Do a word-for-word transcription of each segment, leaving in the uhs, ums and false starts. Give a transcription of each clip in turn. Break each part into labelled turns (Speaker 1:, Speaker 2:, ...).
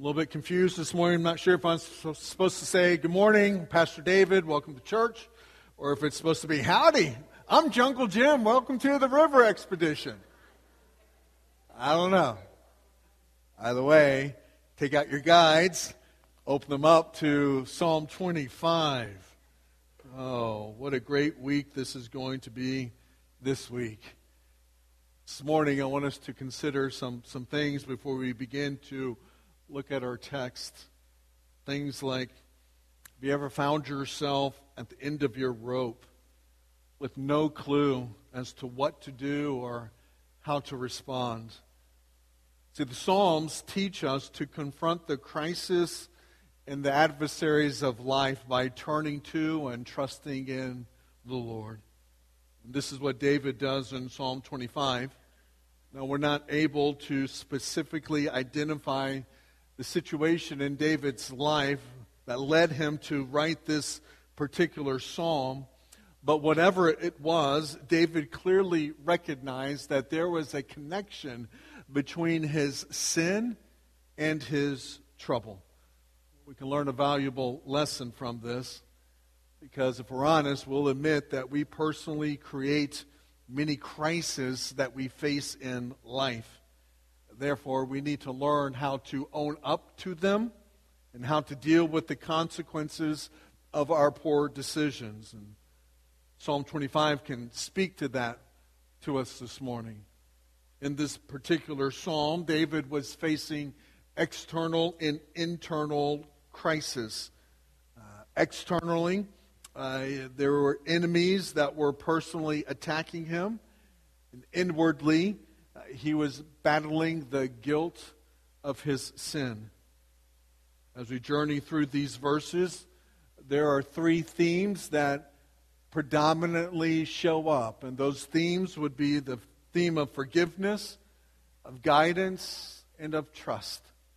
Speaker 1: little bit confused this morning. I'm not sure if I'm supposed to say good morning, Pastor David, welcome to church, or if it's supposed to be howdy, I'm Jungle Jim, welcome to the river expedition. I don't know. Either way, take out your guides, open them up to Psalm twenty-five. Oh, what a great week this is going to be this week. This morning I want us to consider some, some things before we begin to look at our text. Things like, have you ever found yourself at the end of your rope with no clue as to what to do or how to respond? See, the Psalms teach us to confront the crisis and the adversaries of life by turning to and trusting in the Lord. And this is what David does in Psalm twenty-five. Now, we're not able to specifically identify the situation in David's life that led him to write this particular psalm. But whatever it was, David clearly recognized that there was a connection between his sin and his trouble. We can learn a valuable lesson from this, because if we're honest, we'll admit that we personally create many crises that we face in life. Therefore, we need to learn how to own up to them and how to deal with the consequences of our poor decisions. And Psalm twenty-five can speak to that to us this morning. In this particular psalm, David was facing external and internal crisis. Uh, externally, uh, there were enemies that were personally attacking him. And inwardly, uh, he was battling the guilt of his sin. As we journey through these verses, there are three themes that predominantly show up. And those themes would be the theme of forgiveness, of guidance, and of trust.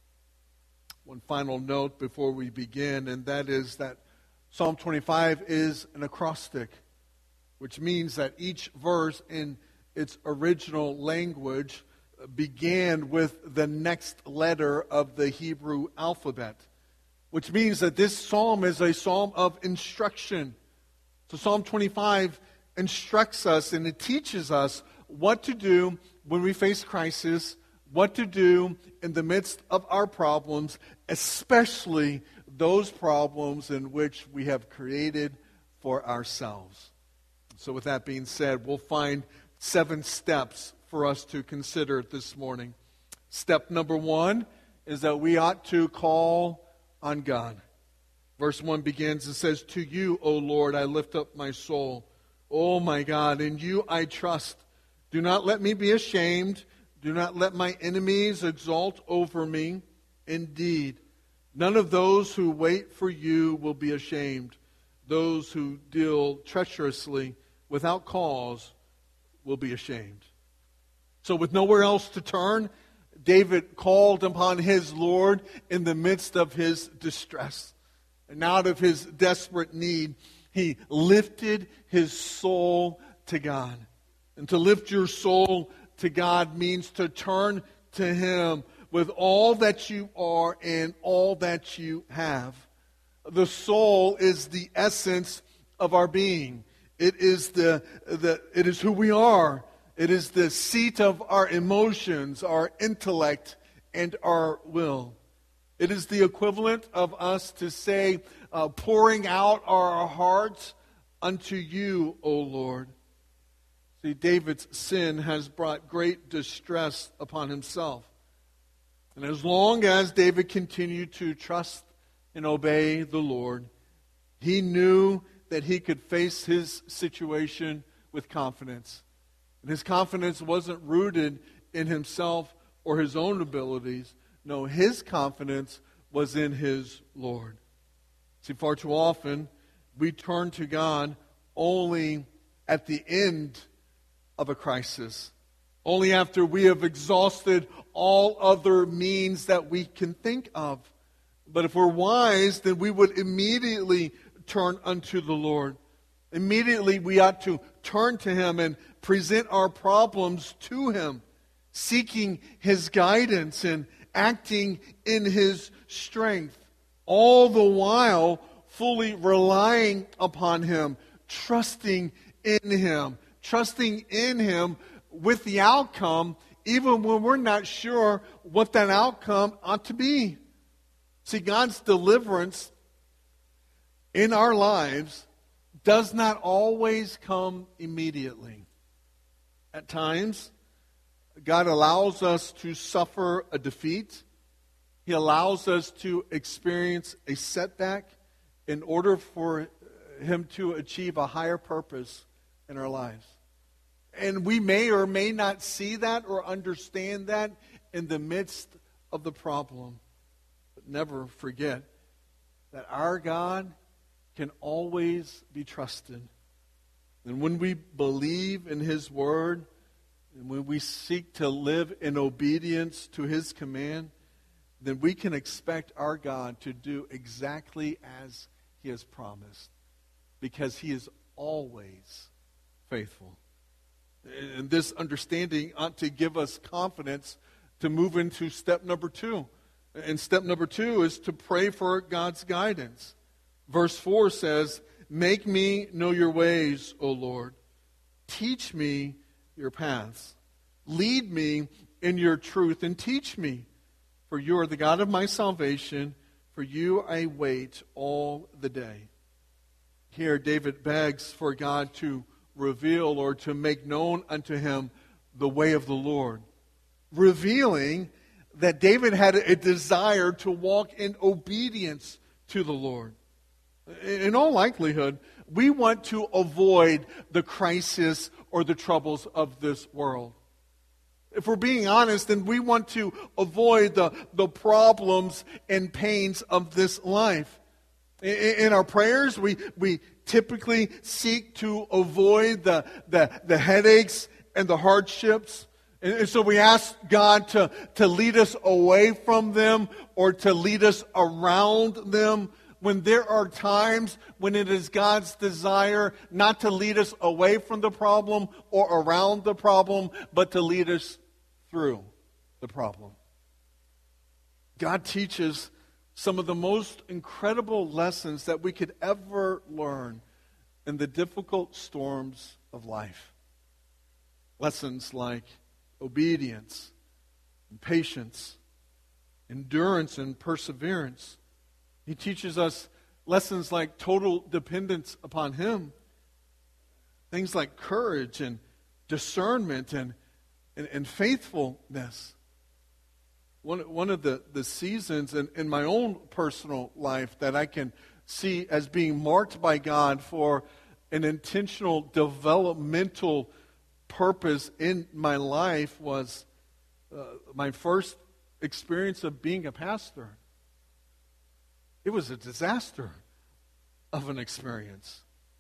Speaker 1: One final note before we begin, and that is that Psalm twenty-five is an acrostic, which means that each verse in its original language began with the next letter of the Hebrew alphabet, which means that this psalm is a psalm of instruction. So Psalm twenty-five instructs us and it teaches us what to do when we face crisis, what to do in the midst of our problems, especially those problems in which we have created for ourselves. So with that being said, we'll find seven steps for us to consider this morning. Step number one is that we ought to call on God. Verse one begins and says, "To you, O Lord, I lift up my soul. O my God, in you I trust. Do not let me be ashamed. Do not let my enemies exult over me. Indeed, none of those who wait for you will be ashamed. Those who deal treacherously without cause will be ashamed." So with nowhere else to turn, David called upon his Lord in the midst of his distress. And out of his desperate need, he lifted his soul to God. And to lift your soul to God means to turn to Him with all that you are and all that you have. The soul is the essence of our being. It is the, the it is who we are. It is the seat of our emotions, our intellect, and our will. It is the equivalent of us to say, uh, pouring out our hearts unto you, O Lord. See, David's sin has brought great distress upon himself. And as long as David continued to trust and obey the Lord, he knew that he could face his situation with confidence. And his confidence wasn't rooted in himself or his own abilities. No, his confidence was in his Lord. See, far too often, we turn to God only at the end of a crisis. Only after we have exhausted all other means that we can think of. But if we're wise, then we would immediately turn unto the Lord. Immediately we ought to turn to Him and present our problems to Him, seeking His guidance and acting in his strength, all the while fully relying upon him, trusting in him, trusting in him with the outcome, even when we're not sure what that outcome ought to be. See, God's deliverance in our lives does not always come immediately. At times, God allows us to suffer a defeat. He allows us to experience a setback in order for him to achieve a higher purpose in our lives. And we may or may not see that or understand that in the midst of the problem. But never forget that our God can always be trusted. And when we believe in his word, and when we seek to live in obedience to his command, then we can expect our God to do exactly as he has promised, because he is always faithful. And this understanding ought to give us confidence to move into step number two. And step number two is to pray for God's guidance. Verse four says, "Make me know your ways, O Lord. Teach me your paths. Lead me in your truth and teach me. For you are the God of my salvation. For you I wait all the day." Here David begs for God to reveal or to make known unto him the way of the Lord, revealing that David had a desire to walk in obedience to the Lord. In all likelihood, we want to avoid the crisis or the troubles of this world. If we're being honest, then we want to avoid the, the problems and pains of this life. In, in our prayers, we, we typically seek to avoid the, the, the headaches and the hardships. And, and so we ask God to, to lead us away from them or to lead us around them, when there are times when it is God's desire not to lead us away from the problem or around the problem, but to lead us through the problem. God teaches some of the most incredible lessons that we could ever learn in the difficult storms of life. Lessons like obedience and patience, endurance and perseverance. He teaches us lessons like total dependence upon him. Things like courage and discernment and, and, and faithfulness. One, one of the, the seasons in, in my own personal life that I can see as being marked by God for an intentional developmental purpose in my life was uh, my first experience of being a pastor. It was a disaster of an experience.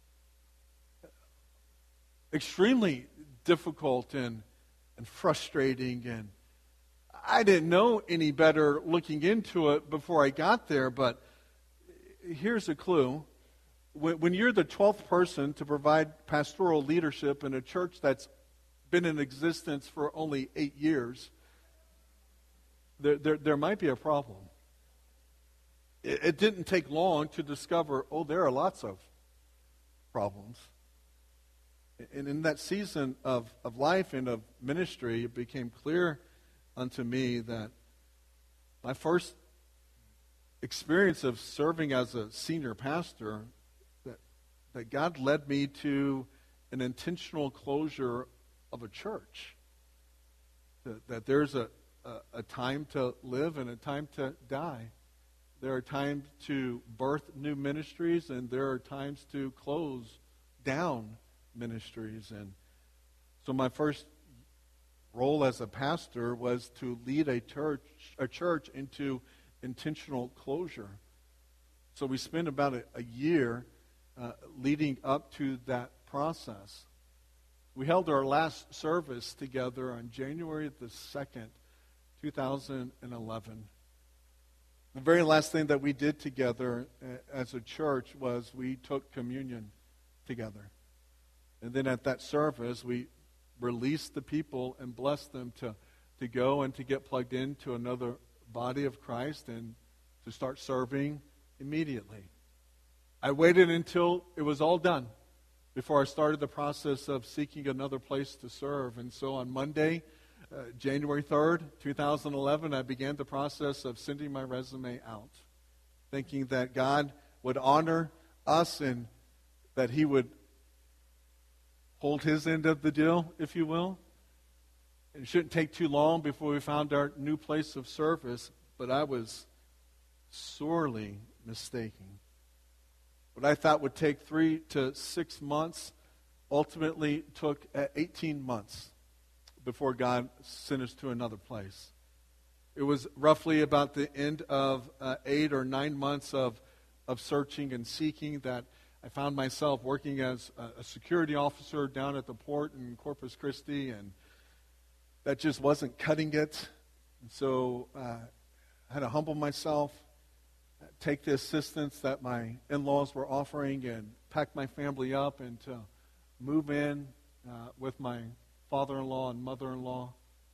Speaker 1: Extremely difficult and, and frustrating. And I didn't know any better looking into it before I got there, but here's a clue. When, when you're the twelfth person to provide pastoral leadership in a church that's been in existence for only eight years, there, there, there might be a problem. It didn't take long to discover, oh, there are lots of problems. And in that season of, of life and of ministry, it became clear unto me that my first experience of serving as a senior pastor, that, that God led me to an intentional closure of a church. That, that there's a, a, a time to live and a time to die. There are times to birth new ministries, and there are times to close down ministries. And so my first role as a pastor was to lead a church, a church into intentional closure. So we spent about a, a year uh, leading up to that process. We held our last service together on January the second, two thousand eleven. The very last thing that we did together as a church was we took communion together. And then at that service, we released the people and blessed them to, to go and to get plugged into another body of Christ and to start serving immediately. I waited until it was all done before I started the process of seeking another place to serve. And so on Monday, uh, January third, twenty eleven, I began the process of sending my resume out, thinking that God would honor us and that He would hold His end of the deal, if you will. It shouldn't take too long before we found our new place of service, but I was sorely mistaken. What I thought would take three to six months ultimately took eighteen months before God sent us to another place. It was roughly about the end of uh, eight or nine months of, of searching and seeking that I found myself working as a, a security officer down at the port in Corpus Christi, and that just wasn't cutting it. And so uh, I had to humble myself, take the assistance that my in-laws were offering, and pack my family up and to move in uh, with my father-in-law and mother-in-law.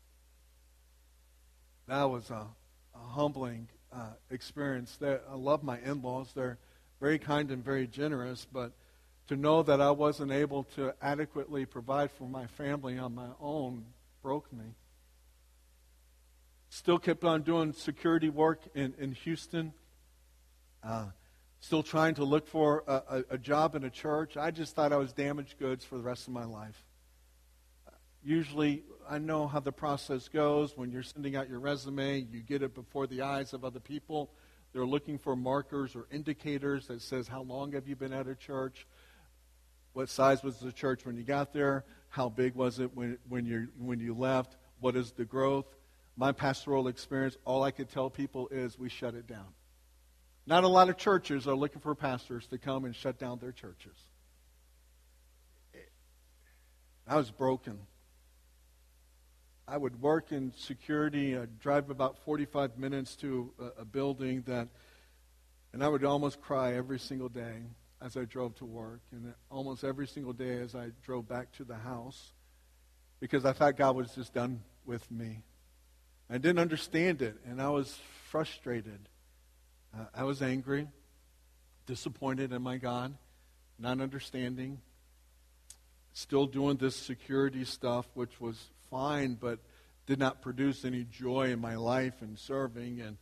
Speaker 1: That was a, a humbling uh, experience. That I love my in-laws. They're very kind and very generous, but to know that I wasn't able to adequately provide for my family on my own broke me. Still kept on doing security work in, in Houston. Uh, still trying to look for a, a, a job in a church. I just thought I was damaged goods for the rest of my life. Usually, I know how the process goes. When you're sending out your resume, you get it before the eyes of other people. They're looking for markers or indicators that says, how long have you been at a church? What size was the church when you got there? How big was it when, when, you when you left? What is the growth? My pastoral experience, all I could tell people is we shut it down. Not a lot of churches are looking for pastors to come and shut down their churches. I was broken. I would work in security. I'd drive about forty-five minutes to a, a building that, and I would almost cry every single day as I drove to work, and almost every single day as I drove back to the house, because I thought God was just done with me. I didn't understand it, and I was frustrated. Uh, I was angry, disappointed in my God, not understanding, still doing this security stuff, which was fine, but did not produce any joy in my life and serving. And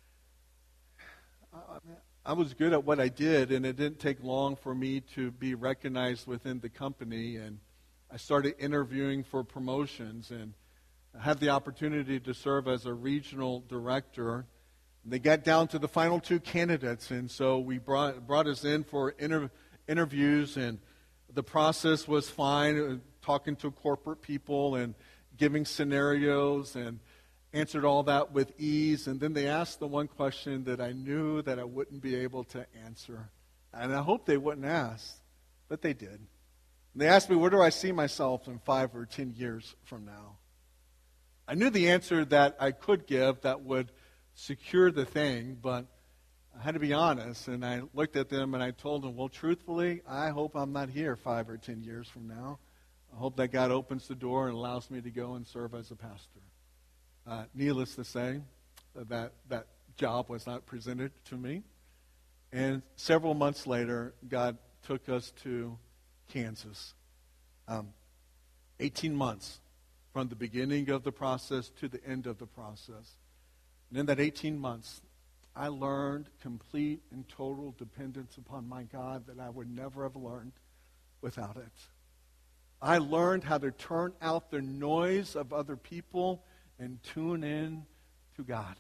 Speaker 1: I, I was good at what I did, and it didn't take long for me to be recognized within the company. And I started interviewing for promotions, and I had the opportunity to serve as a regional director. They got down to the final two candidates, and so we brought brought us in for inter, interviews, and the process was fine, talking to corporate people and giving scenarios, and answered all that with ease. And then they asked the one question that I knew that I wouldn't be able to answer, and I hoped they wouldn't ask, but they did. And they asked me, where do I see myself in five or ten years from now? I knew the answer that I could give that would secure the thing, but I had to be honest, and I looked at them and I told them, well, truthfully, I hope I'm not here five or ten years from now. I hope that God opens the door and allows me to go and serve as a pastor. Uh, needless to say, that that job was not presented to me. And several months later, God took us to Kansas. Um, eighteen months from the beginning of the process to the end of the process. And in that eighteen months, I learned complete and total dependence upon my God that I would never have learned without it. I learned how to turn out the noise of other people and tune in to God.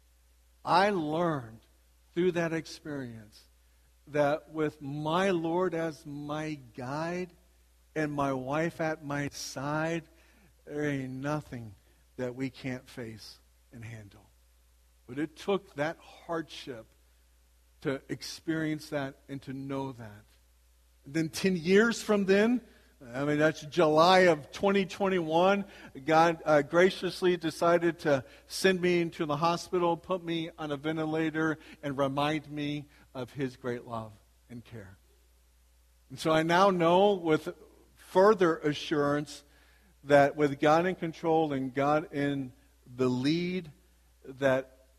Speaker 1: I learned through that experience that with my Lord as my guide and my wife at my side, there ain't nothing that we can't face and handle. But it took that hardship to experience that and to know that. And then ten years from then, I mean, that's July of twenty twenty-one, God uh, graciously decided to send me into the hospital, put me on a ventilator, and remind me of His great love and care. And so I now know with further assurance that with God in control and God in the lead, that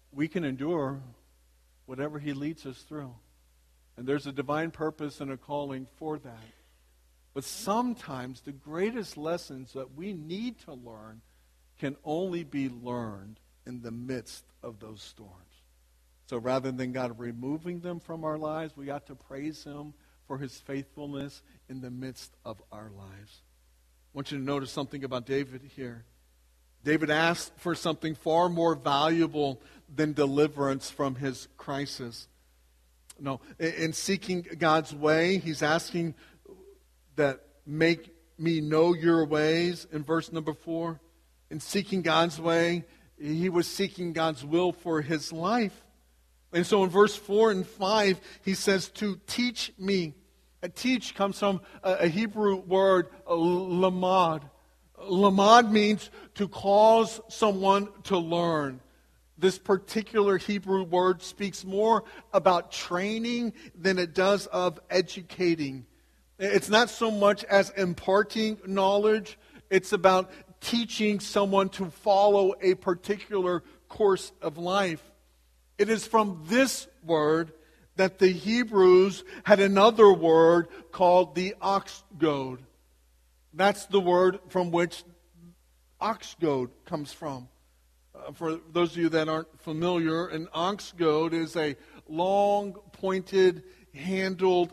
Speaker 1: we can endure whatever he leads us through. And there's a divine purpose and a calling for that. But sometimes the greatest lessons that we need to learn can only be learned in the midst of those storms. So rather than God removing them from our lives, we got to praise him for his faithfulness in the midst of our lives. I want you to notice something about David here. David asked for something far more valuable than deliverance from his crisis. No, in seeking God's way, he's asking that make me know your ways in verse number four. In seeking God's way, he was seeking God's will for his life. And so in verse four and five, he says to teach me. A teach comes from a Hebrew word, lamad. Lamad means to cause someone to learn. This particular Hebrew word speaks more about training than it does of educating. It's not so much as imparting knowledge. It's about teaching someone to follow a particular course of life. It is from this word that the Hebrews had another word called the ox goad. That's the word from which ox goad comes from. Uh, for those of you that aren't familiar, an ox goad is a long, pointed, handled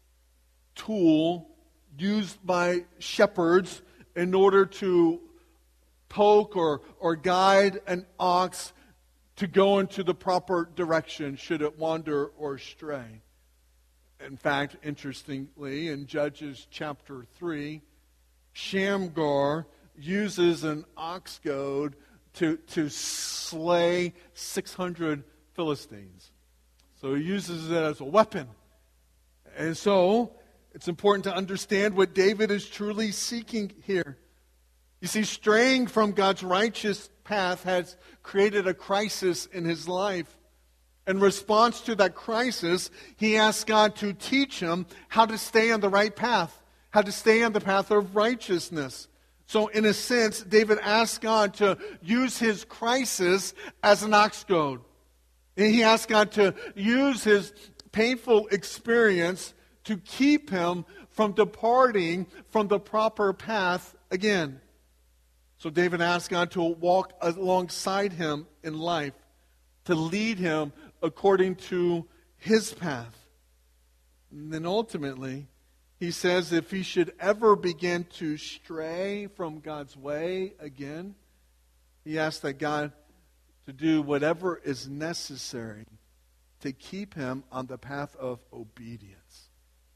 Speaker 1: tool used by shepherds in order to poke or, or guide an ox to go into the proper direction should it wander or stray. In fact, interestingly, in Judges chapter three, Shamgar uses an ox goad to, to slay six hundred Philistines. So he uses it as a weapon. And so it's important to understand what David is truly seeking here. You see, straying from God's righteous path has created a crisis in his life. In response to that crisis, he asked God to teach him how to stay on the right path, how to stay on the path of righteousness. So in a sense, David asked God to use his crisis as an ox goad. And he asked God to use his painful experience to keep him from departing from the proper path again. So David asked God to walk alongside him in life, to lead him according to his path. And then ultimately, he says if he should ever begin to stray from God's way again, he asks that God to do whatever is necessary to keep him on the path of obedience.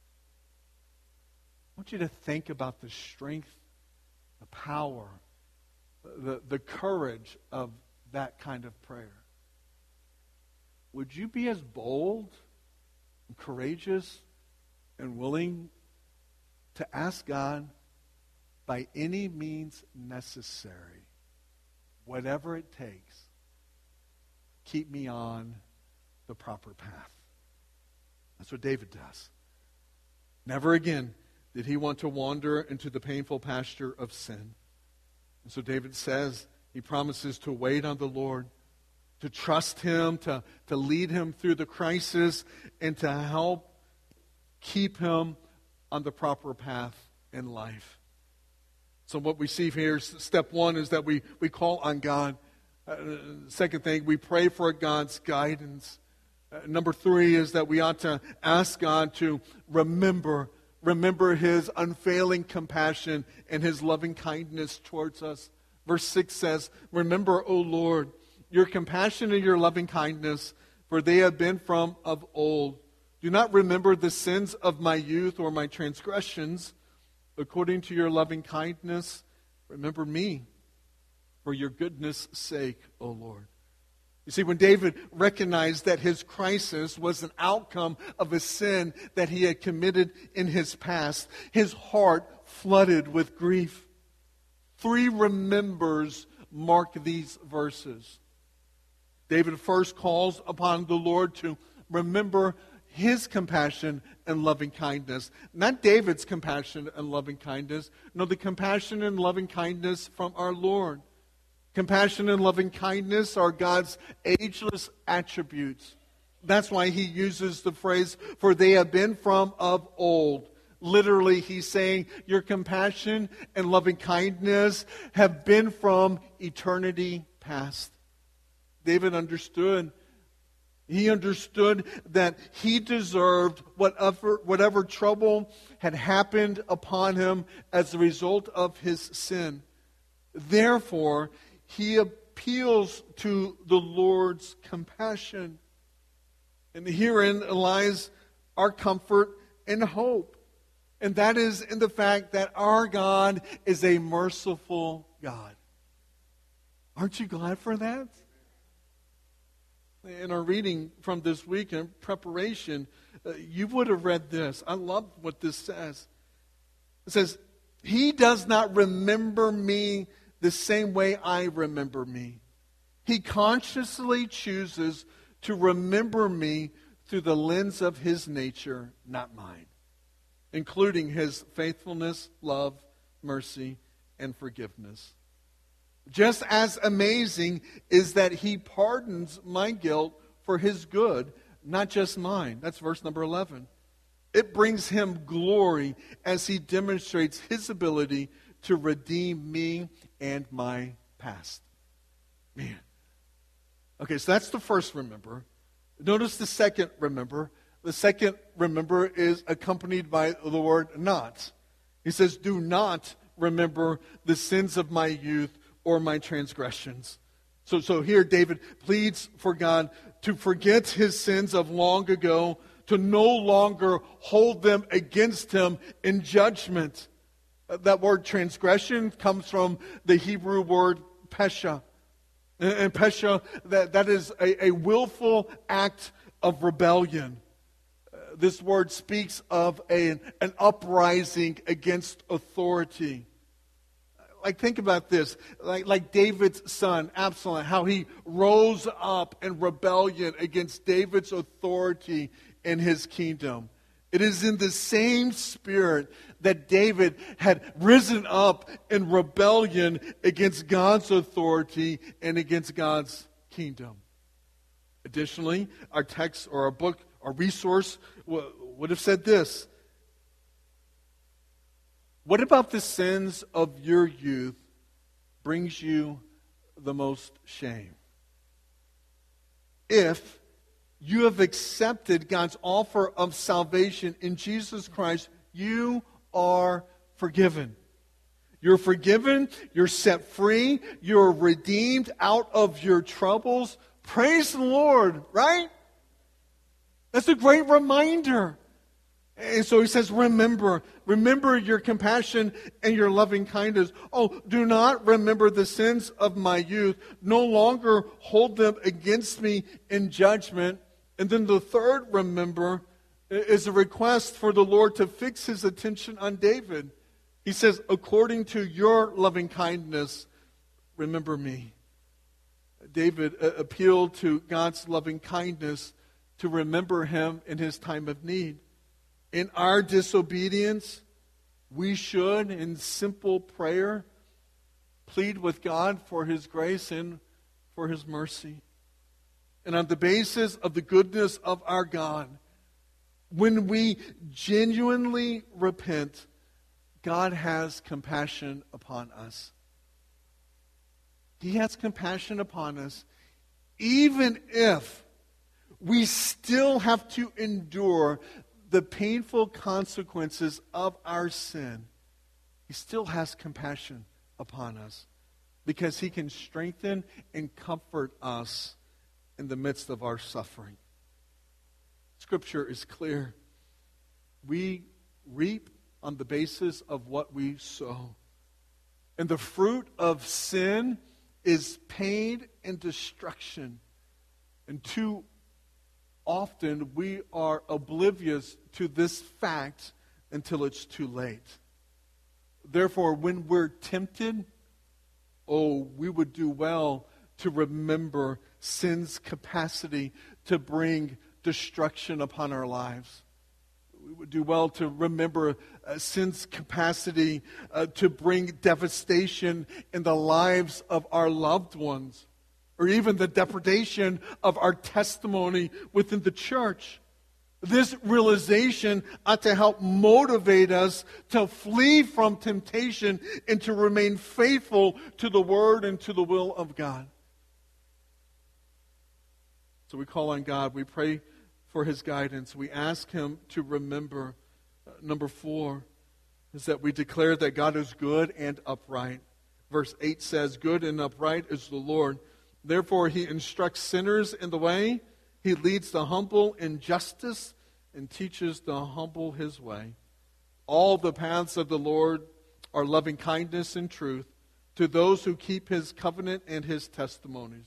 Speaker 1: I want you to think about the strength, the power, the, the courage of that kind of prayer. Would you be as bold and courageous and willing to ask God by any means necessary, whatever it takes, keep me on the proper path? That's what David does. Never again did he want to wander into the painful pasture of sin. And so David says, he promises to wait on the Lord, to trust him, to, to lead him through the crisis, and to help keep him on the proper path in life. So what we see here, step one, is that we, we call on God. Uh, second thing, we pray for God's guidance. Uh, number three is that we ought to ask God to remember Remember his unfailing compassion and his loving kindness towards us. Verse six says, remember, O Lord, your compassion and your loving kindness, for they have been from of old. Do not remember the sins of my youth or my transgressions. According to your loving kindness, remember me for your goodness' sake, O Lord. You see, when David recognized that his crisis was an outcome of a sin that he had committed in his past, his heart flooded with grief. Three remembers mark these verses. David first calls upon the Lord to remember his compassion and loving kindness. Not David's compassion and loving kindness. No, the compassion and loving kindness from our Lord. Compassion and loving kindness are God's ageless attributes. That's why he uses the phrase, for they have been from of old. Literally, he's saying your compassion and loving kindness have been from eternity past. David understood. He understood that he deserved whatever, whatever trouble had happened upon him as a result of his sin. Therefore, he appeals to the Lord's compassion. And herein lies our comfort and hope. And that is in the fact that our God is a merciful God. Aren't you glad for that? In our reading from this week in preparation, uh, you would have read this. I love what this says. It says, he does not remember me the same way I remember me. He consciously chooses to remember me through the lens of his nature, not mine, including his faithfulness, love, mercy, and forgiveness. Just as amazing is that he pardons my guilt for his good, not just mine. That's verse number eleven. It brings him glory as he demonstrates his ability to redeem me and my past. Man. Okay, so that's the first remember. Notice the second remember. The second remember is accompanied by the word not. He says, do not remember the sins of my youth or my transgressions. So, so here David pleads for God to forget his sins of long ago, to no longer hold them against him in judgment. That word transgression comes from the Hebrew word pesha. And pesha, that, that is a, a willful act of rebellion. Uh, this word speaks of a, an uprising against authority. Like, think about this. Like, like David's son, Absalom, how he rose up in rebellion against David's authority in his kingdom. It is in the same spirit that David had risen up in rebellion against God's authority and against God's kingdom. Additionally, our text or our book, our resource would have said this. What about the sins of your youth brings you the most shame? If you have accepted God's offer of salvation in Jesus Christ, you are forgiven. You're forgiven, you're set free, you're redeemed out of your troubles. Praise the Lord, right? That's a great reminder. And so he says, remember, remember your compassion and your loving kindness. Oh, do not remember the sins of my youth. No longer hold them against me in judgment. And then the third remember is a request for the Lord to fix his attention on David. He says, according to your loving kindness, remember me. David uh, appealed to God's loving kindness to remember him in his time of need. In our disobedience, we should, in simple prayer, plead with God for his grace and for his mercy. And on the basis of the goodness of our God, when we genuinely repent, God has compassion upon us. He has compassion upon us, even if we still have to endure the painful consequences of our sin. He still has compassion upon us because he can strengthen and comfort us in the midst of our suffering. Scripture is clear. We reap on the basis of what we sow. And the fruit of sin is pain and destruction. And too often we are oblivious to this fact until it's too late. Therefore, when we're tempted, oh, we would do well to remember sin's capacity to bring destruction upon our lives. we would do well to remember uh, sin's capacity uh, to bring devastation in the lives of our loved ones, or even the depredation of our testimony within the church. This realization ought to help motivate us to flee from temptation and to remain faithful to the Word and to the will of God. So we call on God. We pray for His guidance. We ask Him to remember. Uh, number four is that we declare that God is good and upright. Verse eight says, "Good and upright is the Lord. Therefore He instructs sinners in the way. He leads the humble in justice and teaches the humble His way. All the paths of the Lord are loving kindness and truth to those who keep His covenant and His testimonies."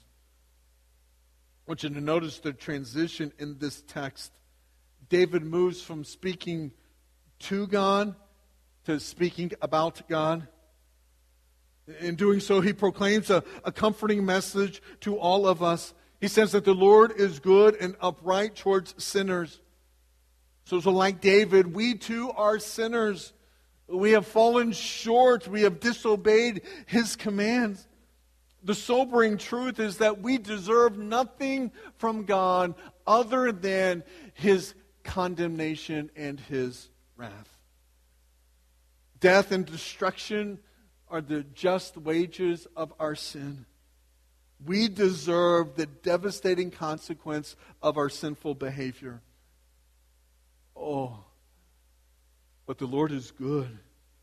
Speaker 1: I want you to notice the transition in this text. David moves from speaking to God to speaking about God. In doing so, he proclaims a, a comforting message to all of us. He says that the Lord is good and upright towards sinners. So, so like David, we too are sinners. We have fallen short. We have disobeyed His commands. The sobering truth is that we deserve nothing from God other than His condemnation and His wrath. Death and destruction are the just wages of our sin. We deserve the devastating consequence of our sinful behavior. Oh, but the Lord is good.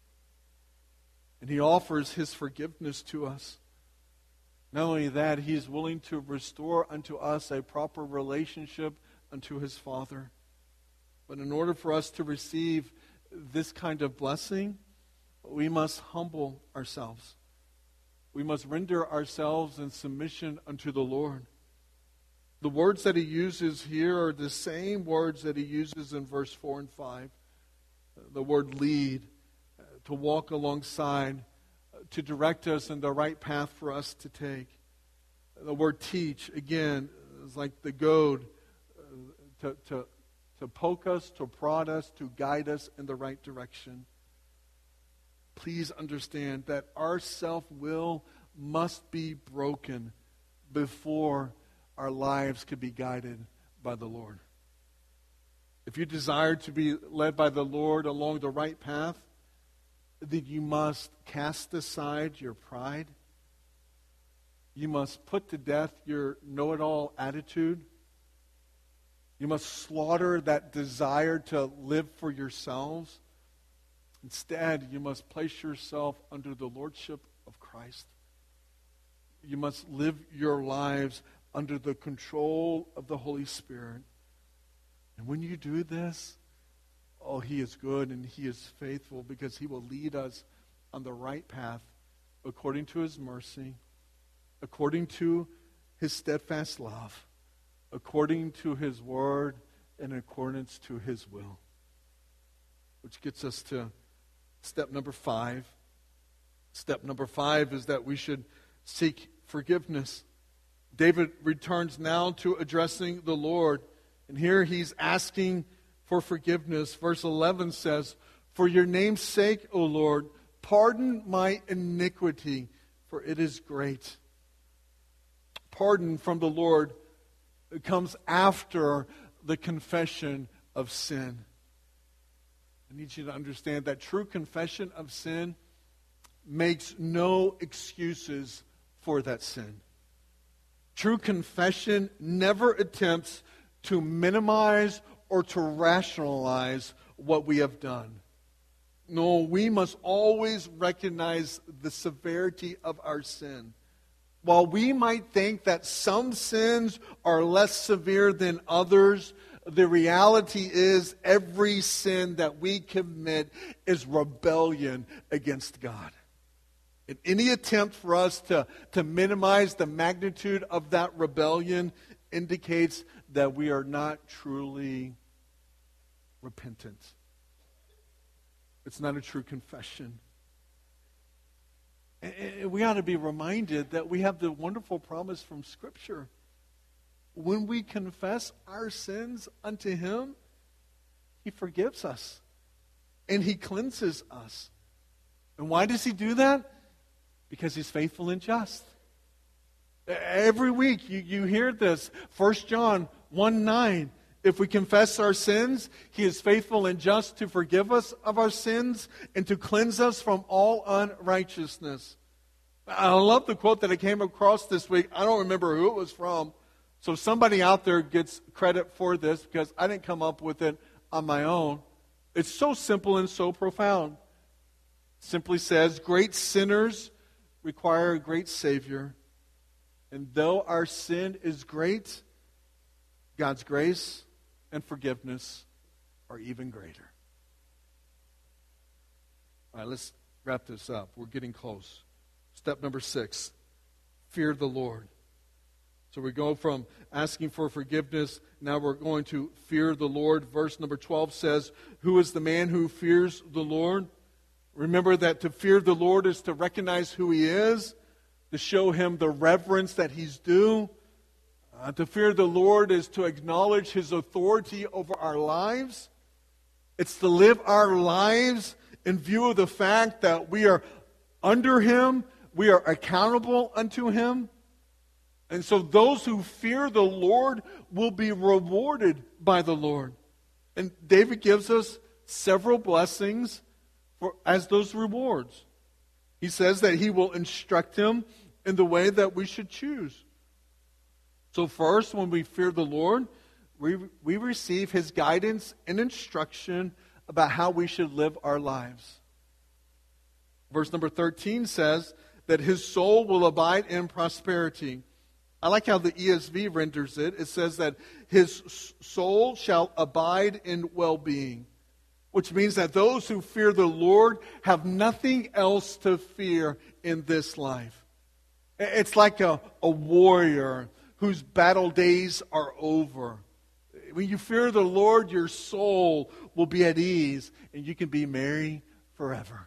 Speaker 1: And He offers His forgiveness to us. Not only that, He is willing to restore unto us a proper relationship unto His Father. But in order for us to receive this kind of blessing, we must humble ourselves. We must render ourselves in submission unto the Lord. The words that He uses here are the same words that He uses in verse four and five. The word lead, to walk alongside, to direct us in the right path for us to take. The word teach, again, is like the goad, uh, to, to, to poke us, to prod us, to guide us in the right direction. Please understand that our self-will must be broken before our lives could be guided by the Lord. If you desire to be led by the Lord along the right path, then you must cast aside your pride. You must put to death your know-it-all attitude. You must slaughter that desire to live for yourselves. Instead, you must place yourself under the lordship of Christ. You must live your lives under the control of the Holy Spirit. And when you do this, oh, He is good and He is faithful, because He will lead us on the right path according to His mercy, according to His steadfast love, according to His word, and in accordance to His will. Which gets us to step number five. Step number five is that we should seek forgiveness. David returns now to addressing the Lord. And here he's asking for forgiveness. Verse eleven says, "For your name's sake, O Lord, pardon my iniquity, for it is great." Pardon from the Lord comes after the confession of sin. I need you to understand that true confession of sin makes no excuses for that sin. True confession never attempts to minimize or to rationalize what we have done. No, we must always recognize the severity of our sin. While we might think that some sins are less severe than others, the reality is every sin that we commit is rebellion against God. And any attempt for us to, to minimize the magnitude of that rebellion indicates that we are not truly repentant. It's not a true confession. And we ought to be reminded that we have the wonderful promise from Scripture. When we confess our sins unto Him, He forgives us. And He cleanses us. And why does He do that? Because He's faithful and just. Every week you, you hear this. First John one nine. If we confess our sins, He is faithful and just to forgive us of our sins and to cleanse us from all unrighteousness. I love the quote that I came across this week. I don't remember who it was from. So somebody out there gets credit for this because I didn't come up with it on my own. It's so simple and so profound. It simply says, great sinners require a great Savior. And though our sin is great, God's grace and forgiveness are even greater. All right, let's wrap this up. We're getting close. Step number six, fear the Lord. So we go from asking for forgiveness, now we're going to fear the Lord. Verse number twelve says, who is the man who fears the Lord? Remember that to fear the Lord is to recognize who He is, to show Him the reverence that He's due. Uh, to fear the Lord is to acknowledge His authority over our lives. It's to live our lives in view of the fact that we are under Him, we are accountable unto Him. And so those who fear the Lord will be rewarded by the Lord. And David gives us several blessings for, as those rewards. He says that He will instruct him in the way that we should choose. So first, when we fear the Lord, we, we receive His guidance and instruction about how we should live our lives. Verse number thirteen says that His soul will abide in prosperity. I like how the E S V renders it. It says that His soul shall abide in well-being, which means that those who fear the Lord have nothing else to fear in this life. It's like a, a warrior whose battle days are over. When you fear the Lord, your soul will be at ease, and you can be merry forever.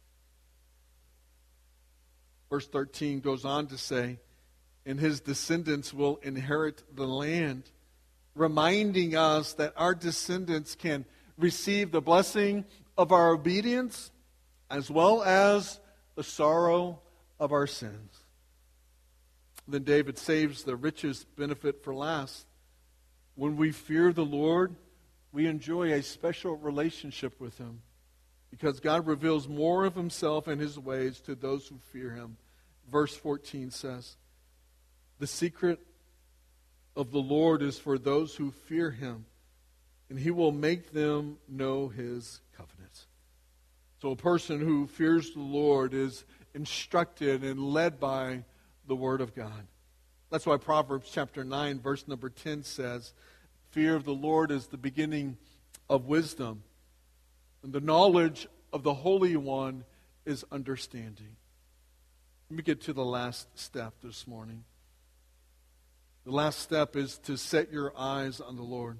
Speaker 1: Verse thirteen goes on to say, and His descendants will inherit the land, reminding us that our descendants can receive the blessing of our obedience as well as the sorrow of our sins. Then David saves the richest benefit for last. When we fear the Lord, we enjoy a special relationship with Him because God reveals more of Himself and His ways to those who fear Him. Verse fourteen says, the secret of the Lord is for those who fear Him, and He will make them know His covenant. So a person who fears the Lord is instructed and led by the Word of God. That's why Proverbs chapter nine, verse number ten says, fear of the Lord is the beginning of wisdom, and the knowledge of the Holy One is understanding. Let me get to the last step this morning. The last step is to set your eyes on the Lord.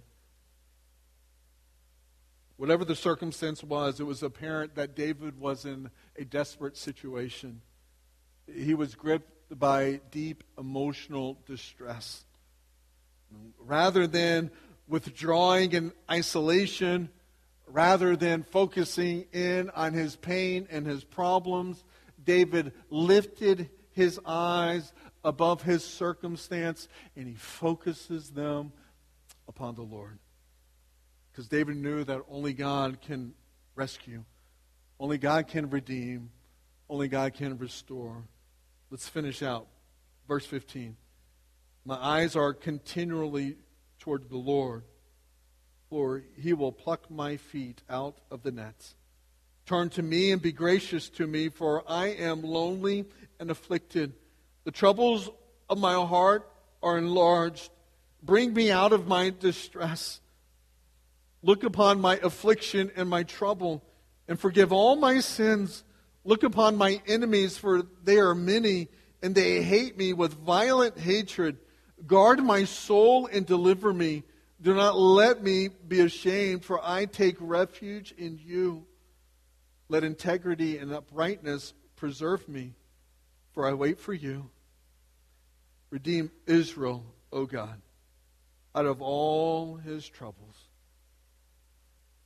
Speaker 1: Whatever the circumstance was, it was apparent that David was in a desperate situation. He was gripped by deep emotional distress. Rather than withdrawing in isolation, rather than focusing in on his pain and his problems, David lifted his eyes above his circumstance and he focuses them upon the Lord. Because David knew that only God can rescue, only God can redeem, only God can restore. Let's finish out. Verse fifteen. My eyes are continually toward the Lord, for He will pluck my feet out of the nets. Turn to me and be gracious to me, for I am lonely and afflicted. The troubles of my heart are enlarged. Bring me out of my distress. Look upon my affliction and my trouble, and forgive all my sins. Look upon my enemies, for they are many, and they hate me with violent hatred. Guard my soul and deliver me. Do not let me be ashamed, for I take refuge in you. Let integrity and uprightness preserve me, for I wait for you. Redeem Israel, O God, out of all his troubles.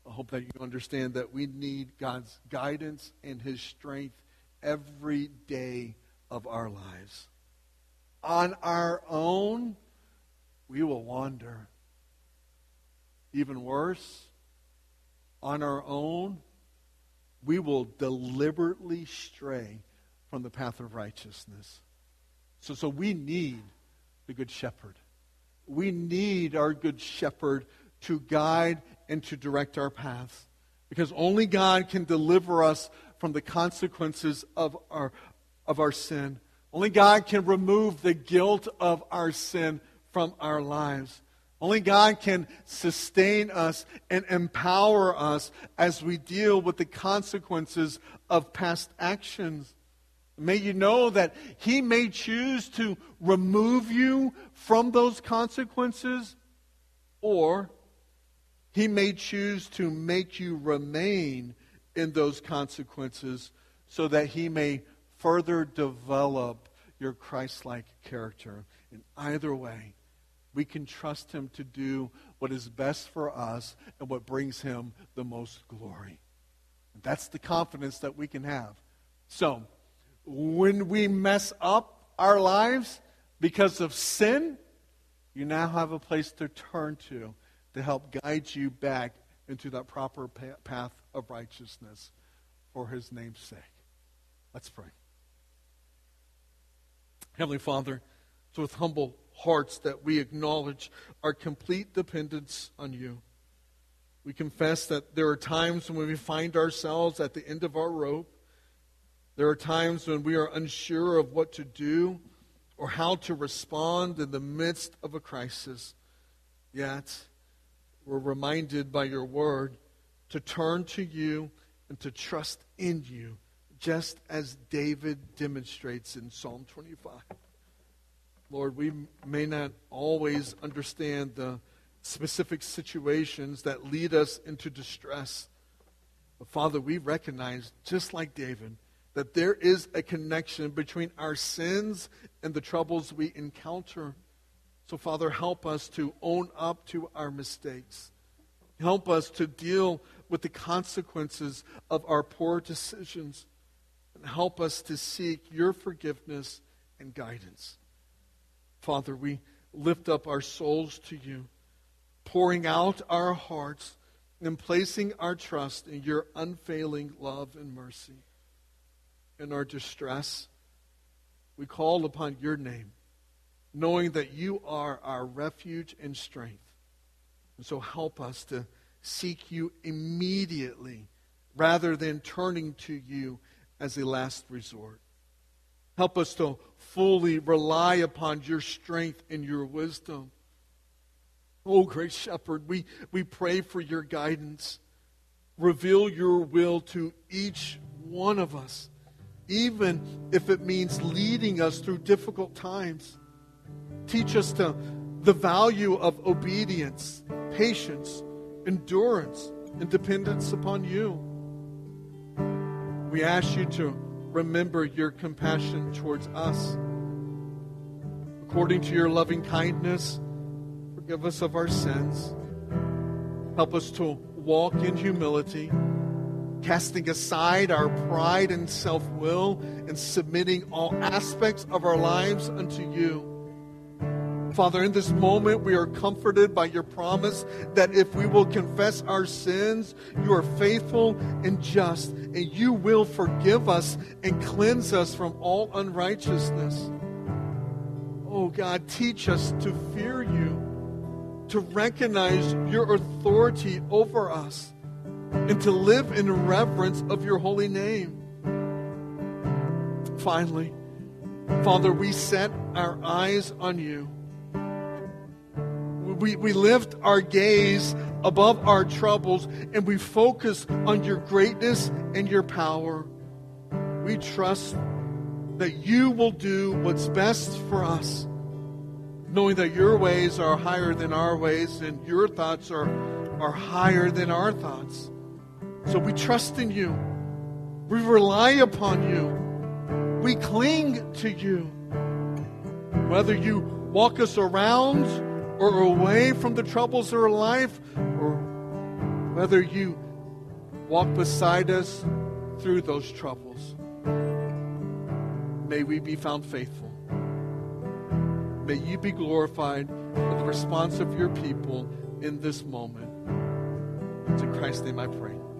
Speaker 1: I hope that you understand that we need God's guidance and His strength every day of our lives. On our own, we will wander. Even worse, on our own, we will deliberately stray from the path of righteousness. So, so we need the Good Shepherd. We need our Good Shepherd to guide and to direct our paths. Because only God can deliver us from the consequences of our, of our sin. Only God can remove the guilt of our sin from our lives. Only God can sustain us and empower us as we deal with the consequences of past actions. May you know that He may choose to remove you from those consequences, or He may choose to make you remain in those consequences so that He may further develop your Christ-like character. In either way, we can trust Him to do what is best for us and what brings Him the most glory. And that's the confidence that we can have. So, when we mess up our lives because of sin, you now have a place to turn to to help guide you back into that proper path of righteousness for His name's sake. Let's pray. Heavenly Father, it's with humble hearts that we acknowledge our complete dependence on You. We confess that there are times when we find ourselves at the end of our rope. There are times when we are unsure of what to do or how to respond in the midst of a crisis. Yet, we're reminded by Your word to turn to You and to trust in You, just as David demonstrates in Psalm twenty-five. Lord, we may not always understand the specific situations that lead us into distress. But Father, we recognize, just like David, that there is a connection between our sins and the troubles we encounter. So, Father, help us to own up to our mistakes. Help us to deal with the consequences of our poor decisions. And help us to seek Your forgiveness and guidance. Father, we lift up our souls to You, pouring out our hearts and placing our trust in Your unfailing love and mercy. In our distress, we call upon Your name, knowing that You are our refuge and strength. And so help us to seek You immediately rather than turning to You as a last resort. Help us to fully rely upon Your strength and Your wisdom. Oh, great Shepherd, we, we pray for Your guidance. Reveal Your will to each one of us, even if it means leading us through difficult times. Teach us to, the value of obedience, patience, endurance, and dependence upon You. We ask You to remember Your compassion towards us. According to Your loving kindness, forgive us of our sins. Help us to walk in humility, casting aside our pride and self-will and submitting all aspects of our lives unto You. Father, in this moment we are comforted by Your promise that if we will confess our sins, You are faithful and just, and You will forgive us and cleanse us from all unrighteousness. Oh God, teach us to fear You, to recognize Your authority over us, and to live in reverence of Your holy name. Finally, Father, we set our eyes on You. We, we lift our gaze above our troubles and we focus on Your greatness and Your power. We trust that You will do what's best for us, knowing that Your ways are higher than our ways and Your thoughts are, are higher than our thoughts. So we trust in You. We rely upon You. We cling to You. Whether You walk us around or away from the troubles of our life, or whether you walk beside us through those troubles, may we be found faithful. May you be glorified with the response of your people in this moment. It's in Christ's name I pray.